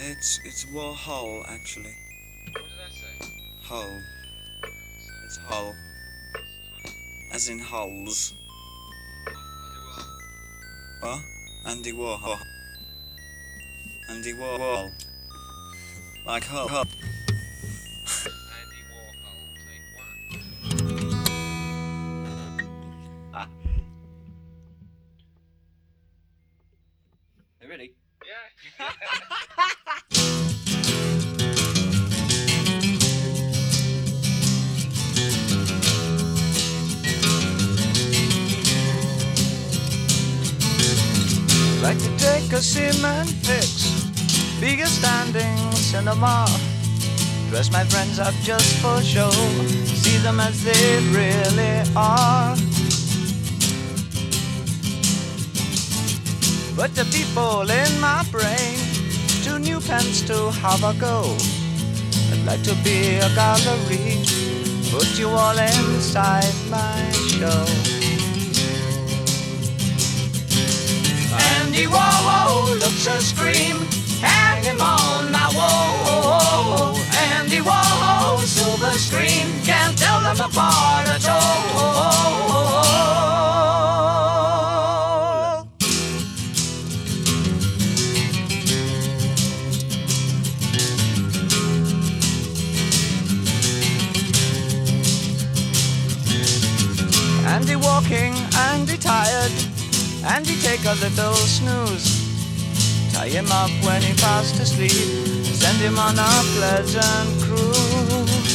It's Warhol actually. What did I say? Hole. It's Hull. As in holes. What? Andy Warhol. Andy Warhol. Like Hull. Andy Warhol, take one. Ah. Are you ready? Yeah. Like to take a cement fix, be a standing cinema. Dress my friends up just for show, see them as they really are. But the people in my brain, 2 new pence to have a go. I'd like to be a gallery, put you all inside my show. Andy Warhol looks a scream, hang him on my wall. Andy Warhol, silver screen, can't tell them apart at all. Andy walking, Andy tired, Andy take a little snooze. Tie him up when he fast asleep, send him on a pleasant cruise.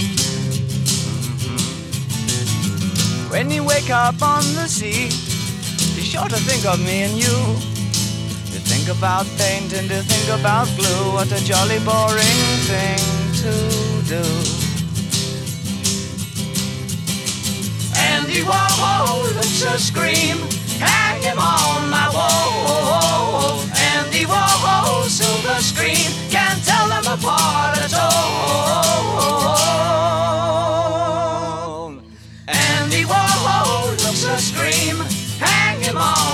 When you wake up on the sea, be sure to think of me and you. To think about paint and to think about glue, what a jolly boring thing to do. Andy Warhol looks a scream, hang him on my wall. Andy Warhol, silver screen, can't tell them apart at all. Andy Warhol looks a scream, hang him on